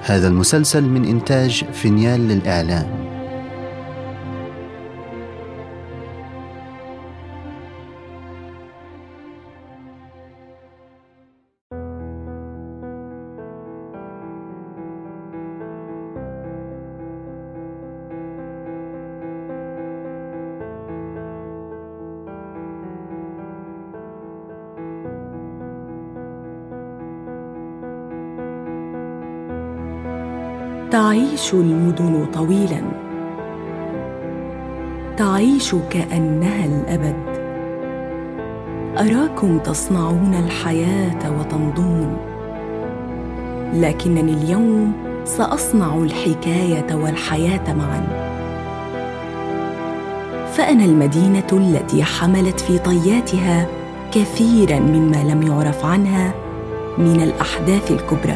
هذا المسلسل من إنتاج فينيال للإعلام. تعيش المدن طويلاً، تعيش كأنها الأبد. أراكم تصنعون الحياة وتمضون، لكنني اليوم سأصنع الحكاية والحياة معاً. فأنا المدينة التي حملت في طياتها كثيراً مما لم يعرف عنها من الأحداث الكبرى.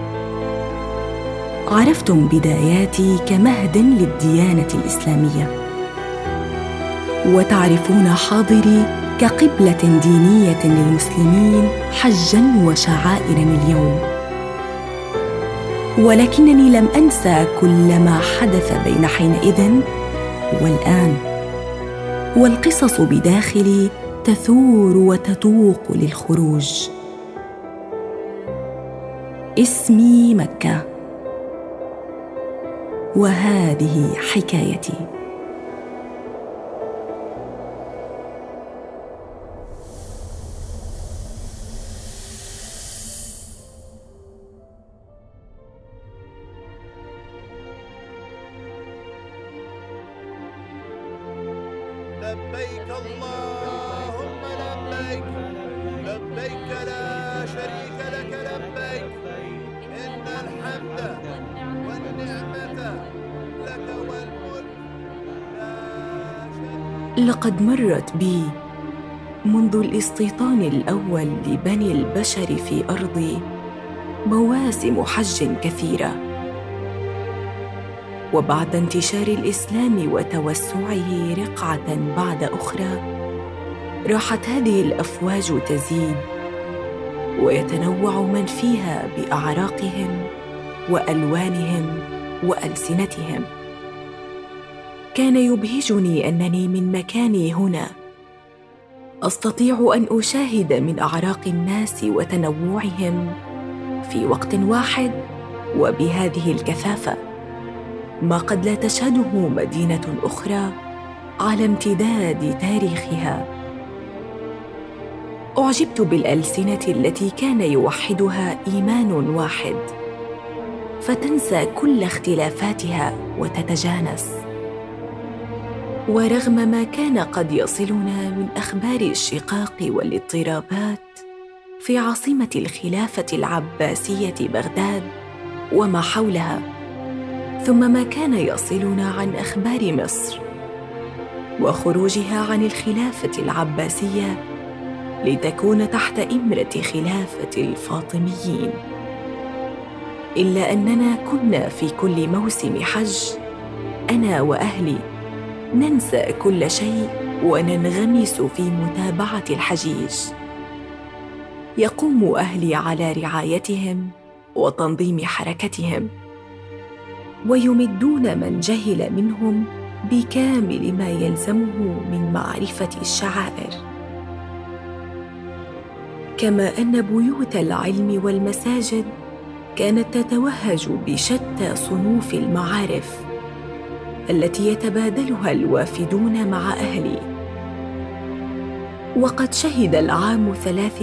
عرفتم بداياتي كمهد للديانة الإسلامية، وتعرفون حاضري كقبلة دينية للمسلمين حجاً وشعائراً اليوم. ولكنني لم أنسى كل ما حدث بين حينئذ والآن، والقصص بداخلي تثور وتتوق للخروج. اسمي مكة، وهذه حكايتي. لبيك اللهم لبيك، لبيك لا شريك لك لبيك، إن الحمد والنعمة لك والملك لا شريك. لقد مرت بي منذ الاستيطان الأول لبني البشر في أرضي مواسم حج كثيرة، وبعد انتشار الإسلام وتوسعه رقعة بعد أخرى، راحت هذه الأفواج تزيد، ويتنوع من فيها بأعراقهم وألوانهم وألسنتهم. كان يبهجني أنني من مكاني هنا أستطيع أن أشاهد من أعراق الناس وتنوعهم في وقت واحد وبهذه الكثافة ما قد لا تشهده مدينة أخرى على امتداد تاريخها. أعجبت بالألسنة التي كان يوحدها إيمان واحد، فتنسى كل اختلافاتها وتتجانس. ورغم ما كان قد يصلنا من أخبار الشقاق والاضطرابات في عاصمة الخلافة العباسية بغداد وما حولها، ثم ما كان يصلنا عن أخبار مصر وخروجها عن الخلافة العباسية لتكون تحت إمرة خلافة الفاطميين، إلا أننا كنا في كل موسم حج أنا وأهلي ننسى كل شيء وننغمس في متابعة الحجيج. يقوم أهلي على رعايتهم وتنظيم حركتهم، ويمدون من جهل منهم بكامل ما يلزمه من معرفة الشعائر. كما أن بيوت العلم والمساجد كانت تتوهج بشتى صنوف المعارف التي يتبادلها الوافدون مع أهلي. وقد شهد العام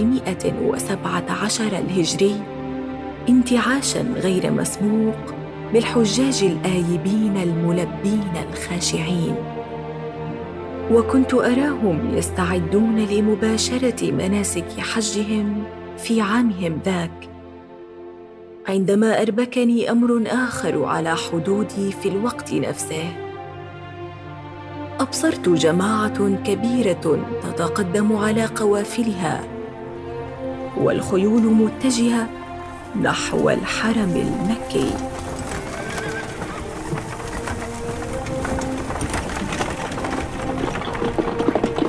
317 الهجري انتعاشاً غير مسبوق بالحجاج الآيبين الملبين الخاشعين، وكنت أراهم يستعدون لمباشرة مناسك حجهم في عامهم ذاك، عندما أربكني أمر آخر على حدودي في الوقت نفسه. أبصرت جماعة كبيرة تتقدم على قوافلها، والخيول متجهة نحو الحرم المكي.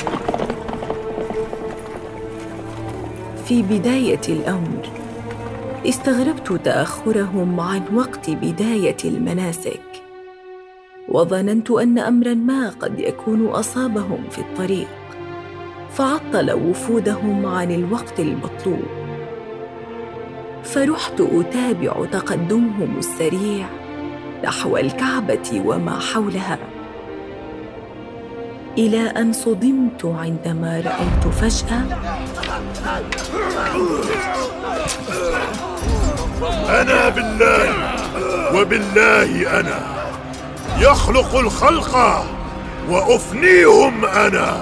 في بداية الأمر استغربت تأخرهم عن وقت بداية المناسك، وظننت أن أمراً ما قد يكون أصابهم في الطريق فعطل وفودهم عن الوقت المطلوب. فرحت أتابع تقدمهم السريع نحو الكعبة وما حولها، إلى أن صدمت عندما رأيت فجأة أنا بالله وبالله أنا يخلق الخلق وأفنيهم أنا.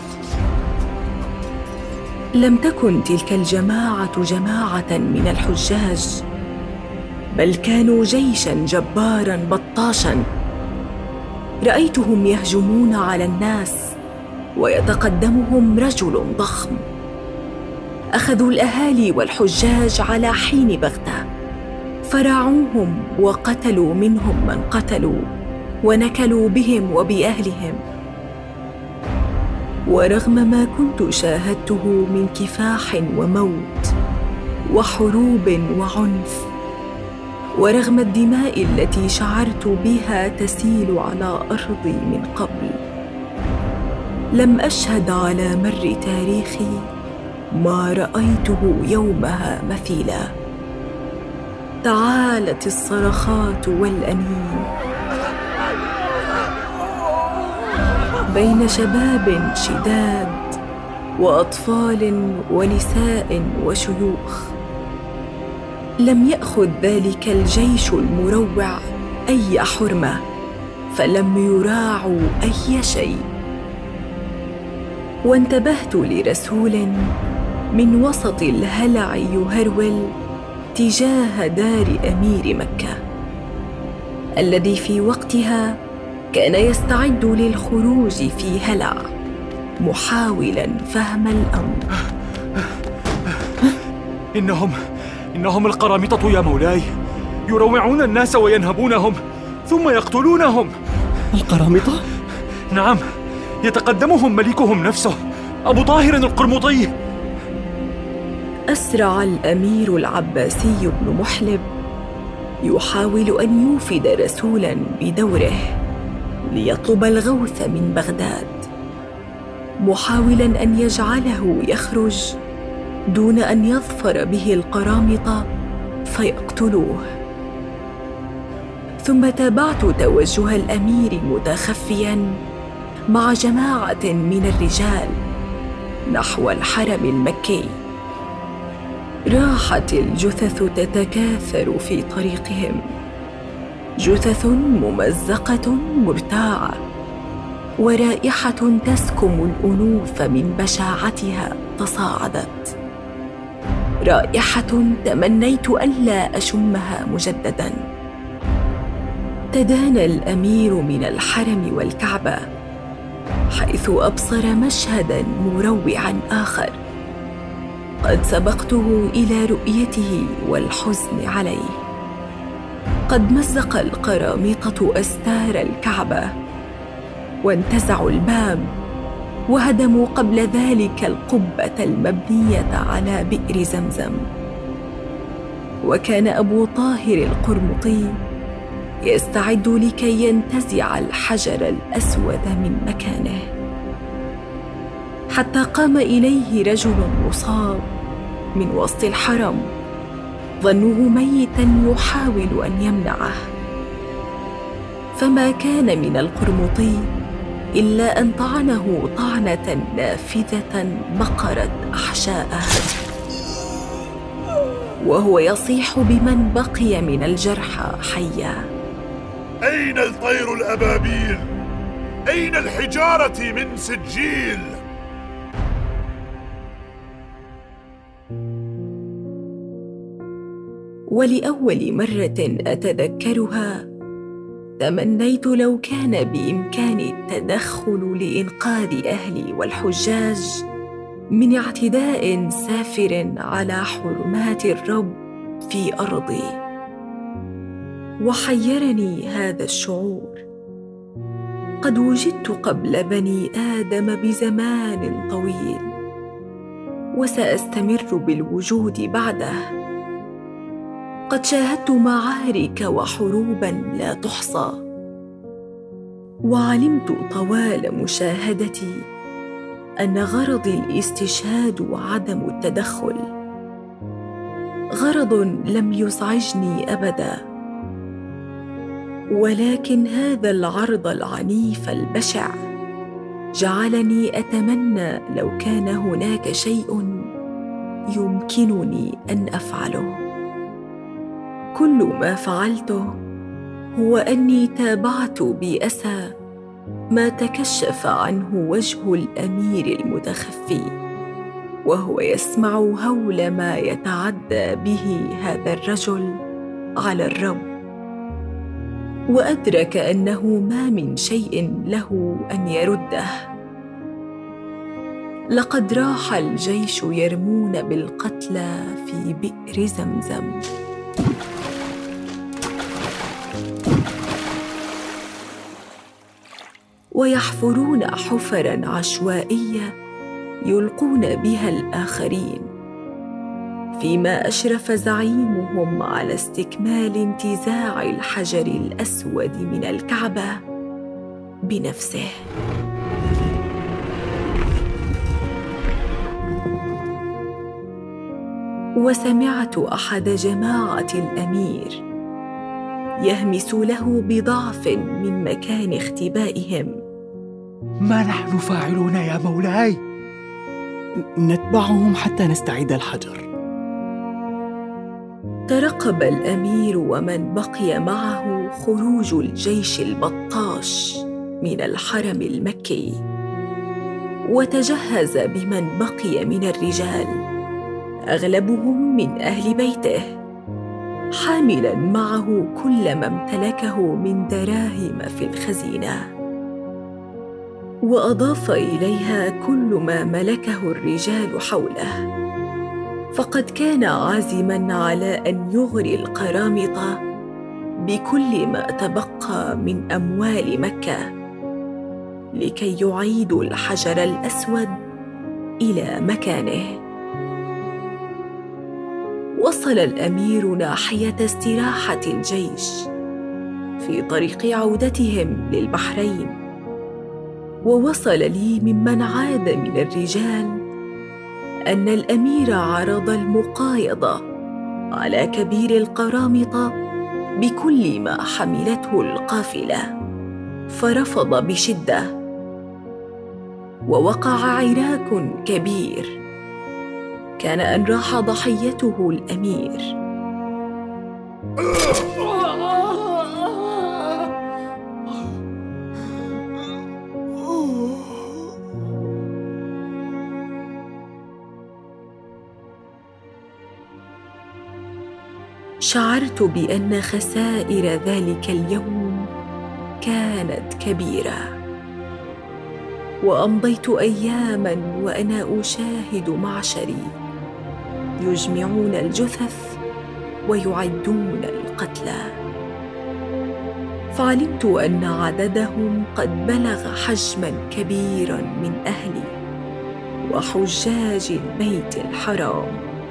لم تكن تلك الجماعة جماعة من الحجاج، بل كانوا جيشاً جباراً بطاشاً. رأيتهم يهجمون على الناس ويتقدمهم رجل ضخم. أخذوا الأهالي والحجاج على حين بغتة، فراعوهم وقتلوا منهم من قتلوا ونكلوا بهم وبأهلهم. ورغم ما كنت شاهدته من كفاح وموت وحروب وعنف، ورغم الدماء التي شعرت بها تسيل على أرضي من قبل، لم أشهد على مر تاريخي ما رأيته يومها مثيلا. تعالت الصرخات والأنين بين شباب شداد وأطفال ونساء وشيوخ. لم يأخذ ذلك الجيش المروع أي حرمة، فلم يراعوا أي شيء. وانتبهت لرسول من وسط الهلع يهرول تجاه دار أمير مكة، الذي في وقتها كان يستعد للخروج في هلع، محاولاً فهم الأمر. إنهم القرامطة يا مولاي، يروعون الناس وينهبونهم ثم يقتلونهم. القرامطة؟ نعم، يتقدمهم ملكهم نفسه أبو طاهر القرمطي. أسرع الأمير العباسي بن محلب يحاول أن يوفد رسولاً بدوره ليطلب الغوث من بغداد، محاولاً أن يجعله يخرج دون أن يظفر به القرامطة فيقتلوه. ثم تابعت توجه الأمير متخفياً مع جماعة من الرجال نحو الحرم المكي. راحت الجثث تتكاثر في طريقهم، جثث ممزقة مرتاعة، ورائحة تسكم الأنوف من بشاعتها تصاعدت، رائحة تمنيت ألا أشمها مجدداً. تدانى الأمير من الحرم والكعبة، حيث أبصر مشهداً مروعاً آخر قد سبقته إلى رؤيته والحزن عليه. قد مزق القرامطة أستار الكعبة، وانتزعوا الباب، وهدموا قبل ذلك القبة المبنية على بئر زمزم. وكان أبو طاهر القرمطي يستعد لكي ينتزع الحجر الأسود من مكانه، حتى قام إليه رجل مصاب من وسط الحرم، ظنوه ميتاً يحاول أن يمنعه. فما كان من القرمطي إلا أن طعنه طعنة نافذة بقرت أحشاءه، وهو يصيح بمن بقي من الجرحى حيا: أين الطير الأبابيل؟ أين الحجارة من سجيل؟ ولأول مرة أتذكرها تمنيت لو كان بإمكاني التدخل لإنقاذ أهلي والحجاج من اعتداء سافر على حرمات الرب في أرضي. وحيرني هذا الشعور. قد وجدت قبل بني آدم بزمان طويل، وسأستمر بالوجود بعده، لقد شاهدت معارك وحروبا لا تحصى، وعلمت طوال مشاهدتي أن غرضي الاستشهاد وعدم التدخل، غرض لم يزعجني أبدا، ولكن هذا العرض العنيف البشع جعلني أتمنى لو كان هناك شيء يمكنني أن أفعله. كل ما فعلته هو أني تابعت بأسى ما تكشف عنه وجه الأمير المتخفي، وهو يسمع هول ما يتعدى به هذا الرجل على الرب، وأدرك أنه ما من شيء له أن يرده. لقد راح الجيش يرمون بالقتلى في بئر زمزم. ويحفرون حفراً عشوائية يلقون بها الآخرين، فيما أشرف زعيمهم على استكمال انتزاع الحجر الأسود من الكعبة بنفسه. وسمعت أحد جماعة الأمير يهمس له بضعف من مكان اختبائهم: ما نحن فاعلون يا مولاي؟ نتبعهم حتى نستعيد الحجر. ترقب الأمير ومن بقي معه خروج الجيش البطاش من الحرم المكي، وتجهز بمن بقي من الرجال، أغلبهم من أهل بيته، حاملاً معه كل ما امتلكه من دراهم في الخزينة، وأضاف إليها كل ما ملكه الرجال حوله، فقد كان عازماً على أن يغري القرامطة بكل ما تبقى من أموال مكة لكي يعيدوا الحجر الأسود إلى مكانه. وصل الأمير ناحية استراحة الجيش في طريق عودتهم للبحرين، ووصل لي ممن عاد من الرجال أن الأمير عرض المقايضة على كبير القرامطة بكل ما حملته القافلة، فرفض بشدة، ووقع عراك كبير كان أن راح ضحيته الأمير. شعرت بأن خسائر ذلك اليوم كانت كبيرة، وأمضيت أياماً وأنا أشاهد معشري يجمعون الجثث ويعدون القتلى، فعلمت أن عددهم قد بلغ حجماً كبيراً من أهلي وحجاج البيت الحرام.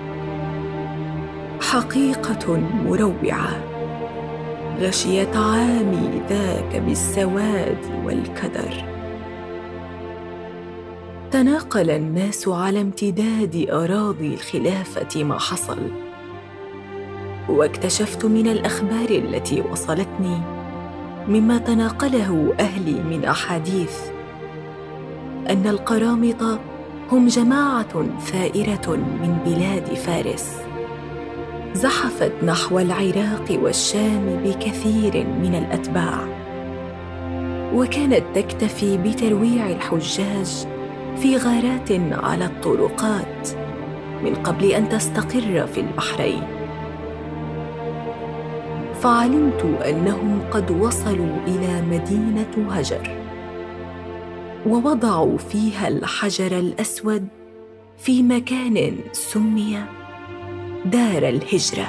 حقيقة مروعة غشيت عامي ذاك بالسواد والكدر. تناقل الناس على امتداد أراضي الخلافة ما حصل، واكتشفت من الأخبار التي وصلتني مما تناقله أهلي من أحاديث أن القرامطة هم جماعة ثائرة من بلاد فارس زحفت نحو العراق والشام بكثير من الأتباع، وكانت تكتفي بترويع الحجاج في غارات على الطرقات من قبل أن تستقر في البحرين. فعلمت أنهم قد وصلوا إلى مدينة هجر، ووضعوا فيها الحجر الأسود في مكان سمي دار الهجرة،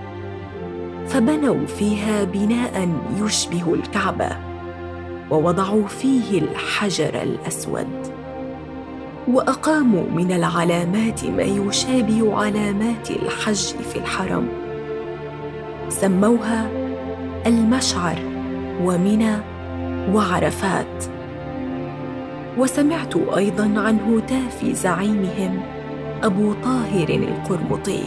فبنوا فيها بناء يشبه الكعبة ووضعوا فيه الحجر الأسود، وأقاموا من العلامات ما يشابه علامات الحج في الحرم، سموها المشعر ومنى وعرفات. وسمعت أيضاً عن هتاف زعيمهم أبو طاهر القرمطي،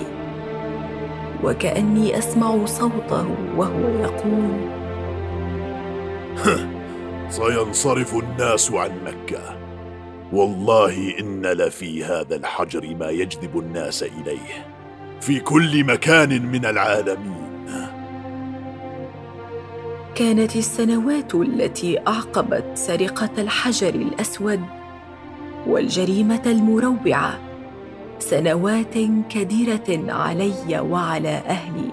وكأني أسمع صوته وهو يقول: سينصرف الناس عن مكة، والله إن لفي هذا الحجر ما يجذب الناس إليه في كل مكان من العالمين. كانت السنوات التي أعقبت سرقة الحجر الأسود والجريمة المروعة سنوات كديرة علي وعلى أهلي.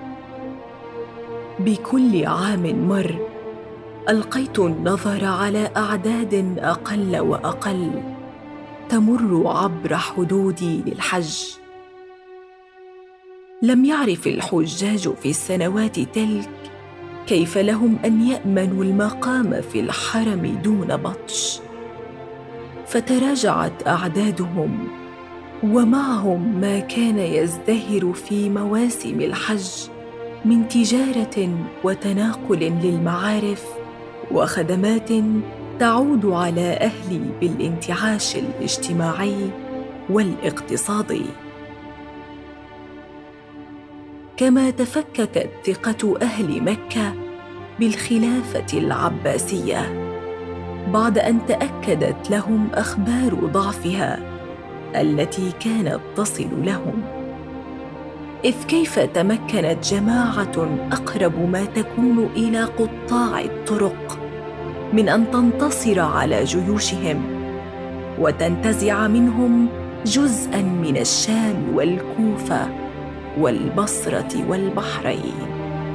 بكل عام مر ألقيت النظر على أعداد أقل وأقل تمر عبر حدودي للحج. لم يعرف الحجاج في السنوات تلك كيف لهم أن يأمنوا المقام في الحرم دون بطش، فتراجعت أعدادهم، ومعهم ما كان يزدهر في مواسم الحج من تجارة وتناقل للمعارف وخدمات تعود على أهلي بالانتعاش الاجتماعي والاقتصادي. كما تفككت ثقة أهل مكة بالخلافة العباسية بعد أن تأكدت لهم أخبار ضعفها التي كانت تصل لهم. إذ كيف تمكنت جماعة أقرب ما تكون إلى قطاع الطرق من أن تنتصر على جيوشهم وتنتزع منهم جزءاً من الشام والكوفة والبصرة والبحرين؟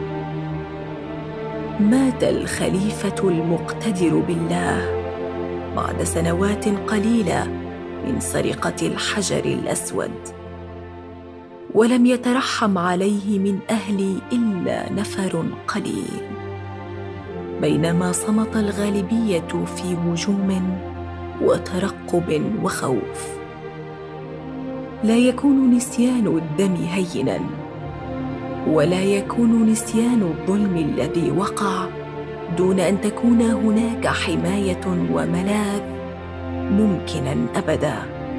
مات الخليفة المقتدر بالله بعد سنوات قليلة من سرقة الحجر الأسود، ولم يترحم عليه من أهلي إلا نفر قليل، بينما صمت الغالبية في هجوم وترقب وخوف. لا يكون نسيان الدم هيناً، ولا يكون نسيان الظلم الذي وقع دون أن تكون هناك حماية وملاذ ممكناً أبداً.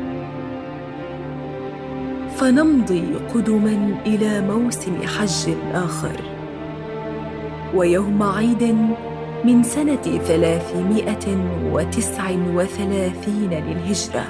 فنمضي قدماً إلى موسم حج آخر، ويوم عيد من سنة 339 للهجرة.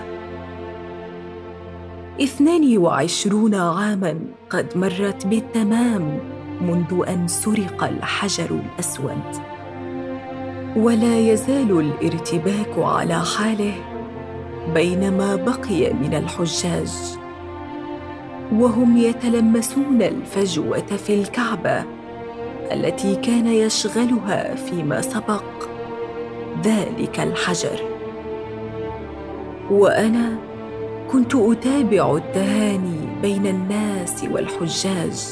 22 عاماً قد مرت بالتمام منذ أن سرق الحجر الأسود، ولا يزال الارتباك على حاله بينما بقي من الحجاج، وهم يتلمسون الفجوة في الكعبة التي كان يشغلها فيما سبق ذلك الحجر. وأنا كنت أتابع التهاني بين الناس والحجاج،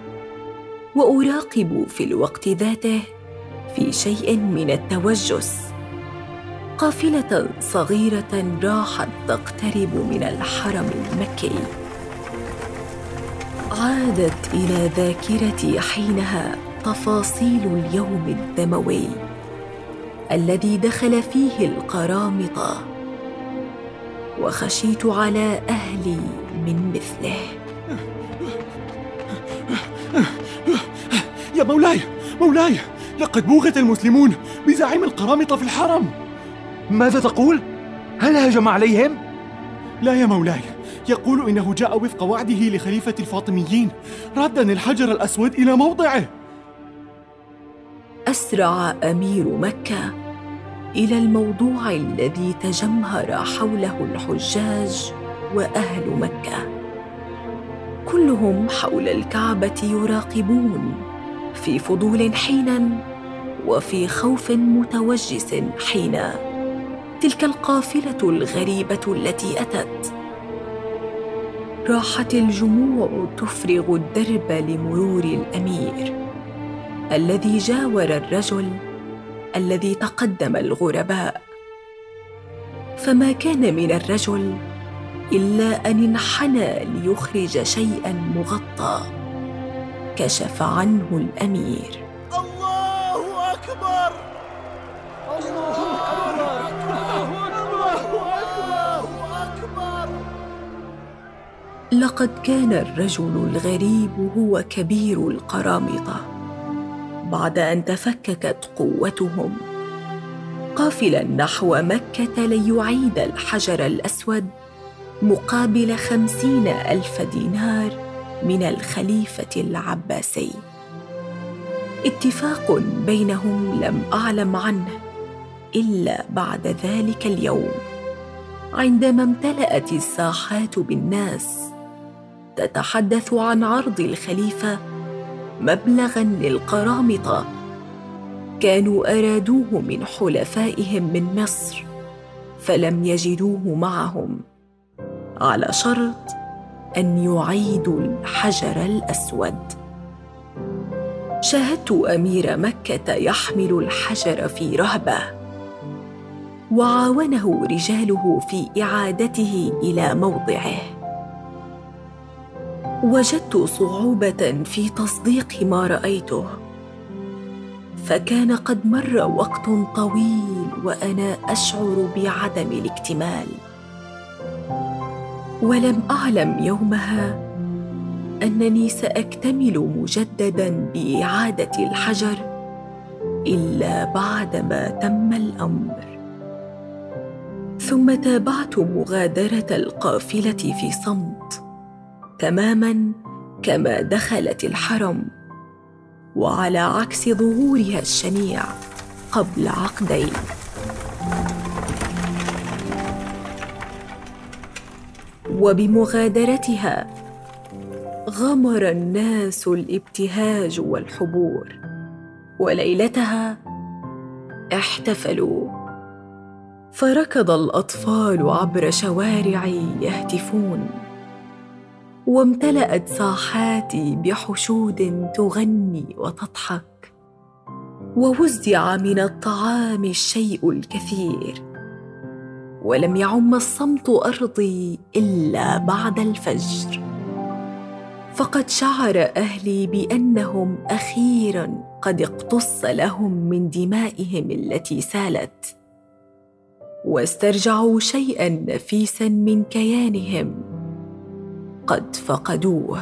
وأراقب في الوقت ذاته في شيء من التوجس قافلة صغيرة راحت تقترب من الحرم المكي. عادت إلى ذاكرتي حينها تفاصيل اليوم الدموي الذي دخل فيه القرامطة، وخشيت على أهلي من مثله. يا مولاي، لقد بوغت المسلمون بزعيم القرامطة في الحرم. ماذا تقول؟ هل هجم عليهم؟ لا يا مولاي، يقول إنه جاء وفق وعده لخليفة الفاطميين راداً الحجر الأسود إلى موضعه. أسرع أمير مكة إلى الموضوع الذي تجمهر حوله الحجاج وأهل مكة، كلهم حول الكعبة يراقبون في فضول حيناً وفي خوف متوجس حيناً تلك القافلة الغريبة التي أتت. راحت الجموع تفرغ الدرب لمرور الأمير الذي جاور الرجل الذي تقدم الغرباء، فما كان من الرجل إلا أن انحنى ليخرج شيئاً مغطى، كشف عنه الأمير. الله أكبر! الله أكبر! لقد كان الرجل الغريب هو كبير القرامطة. بعد أن تفككت قوتهم قافلا نحو مكة ليعيد الحجر الأسود مقابل 50,000 دينار من الخليفة العباسي. اتفاق بينهم لم أعلم عنه إلا بعد ذلك اليوم، عندما امتلأت الساحات بالناس تتحدث عن عرض الخليفة مبلغاً للقرامطة كانوا أرادوه من حلفائهم من مصر فلم يجدوه معهم، على شرط أن يعيدوا الحجر الأسود. شاهدت أمير مكة يحمل الحجر في رهبة، وعاونه رجاله في إعادته إلى موضعه. وجدت صعوبة في تصديق ما رأيته، فكان قد مر وقت طويل وأنا أشعر بعدم الاكتمال، ولم أعلم يومها أنني سأكتمل مجدداً بإعادة الحجر إلا بعدما تم الأمر. ثم تابعت مغادرة القافلة في صمت تماماً كما دخلت الحرم، وعلى عكس ظهورها الشنيع قبل عقدين. وبمغادرتها غمر الناس الابتهاج والحبور، وليلتها احتفلوا، فركض الأطفال عبر شوارعي يهتفون، وامتلأت ساحاتي بحشود تغني وتضحك، ووزع من الطعام الشيء الكثير، ولم يعم الصمت أرضي إلا بعد الفجر. فقد شعر أهلي بأنهم أخيراً قد اقتص لهم من دمائهم التي سالت، واسترجعوا شيئاً نفيساً من كيانهم قد فقدوه.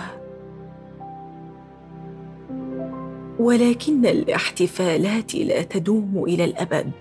ولكن الاحتفالات لا تدوم إلى الأبد،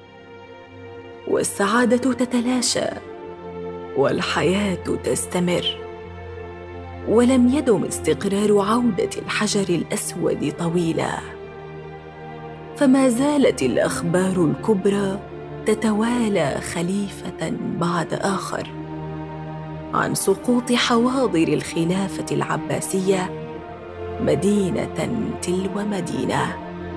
والسعادة تتلاشى والحياة تستمر، ولم يدم استقرار عودة الحجر الأسود طويلا، فما زالت الأخبار الكبرى تتوالى خليفة بعد آخر عن سقوط حواضر الخلافة العباسية مدينة تلو مدينة،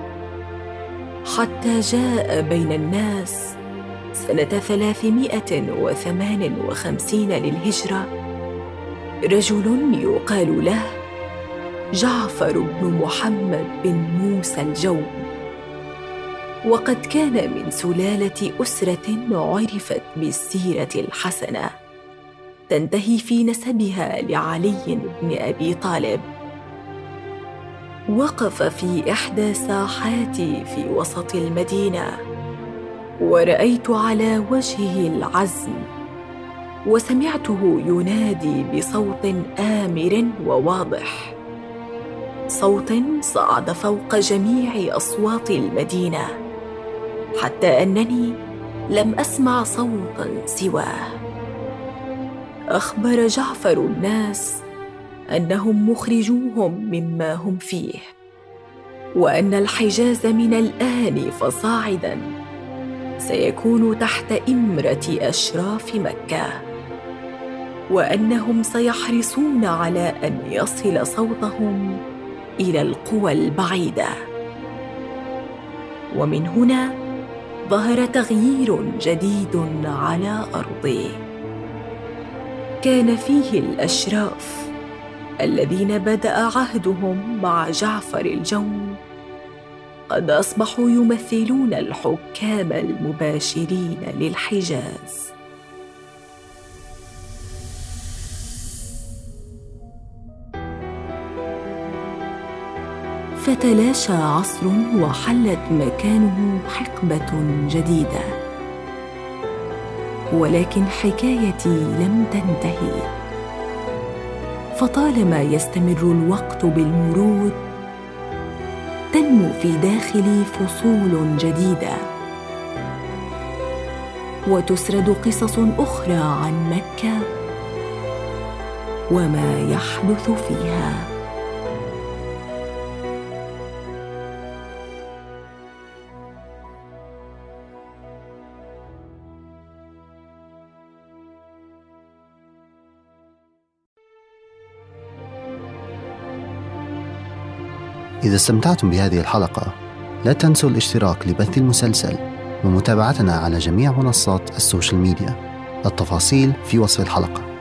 حتى جاء بين الناس سنة 358 للهجرة رجل يقال له جعفر بن محمد بن موسى الجوم، وقد كان من سلالة أسرة عرفت بالسيرة الحسنة تنتهي في نسبها لعلي بن أبي طالب. وقف في إحدى ساحاتي في وسط المدينة، ورأيت على وجهه العزم، وسمعته ينادي بصوت آمر وواضح، صوت صعد فوق جميع أصوات المدينة، حتى أنني لم أسمع صوتاً سواه. أخبر جعفر الناس أنهم مخرجوهم مما هم فيه، وأن الحجاز من الآن فصاعداً سيكون تحت إمرة أشراف مكة، وأنهم سيحرصون على أن يصل صوتهم إلى القوى البعيدة. ومن هنا ظهر تغيير جديد على أرضه، كان فيه الأشراف الذين بدأ عهدهم مع جعفر الجوم قد أصبحوا يمثلون الحكام المباشرين للحجاز. فتلاشى عصر وحلت مكانه حقبة جديدة. ولكن حكايتي لم تنتهي، فطالما يستمر الوقت بالمرور تنمو في داخلي فصول جديدة، وتسرد قصص أخرى عن مكة وما يحدث فيها. إذا استمتعتم بهذه الحلقة لا تنسوا الاشتراك لبث المسلسل ومتابعتنا على جميع منصات السوشيال ميديا. التفاصيل في وصف الحلقة.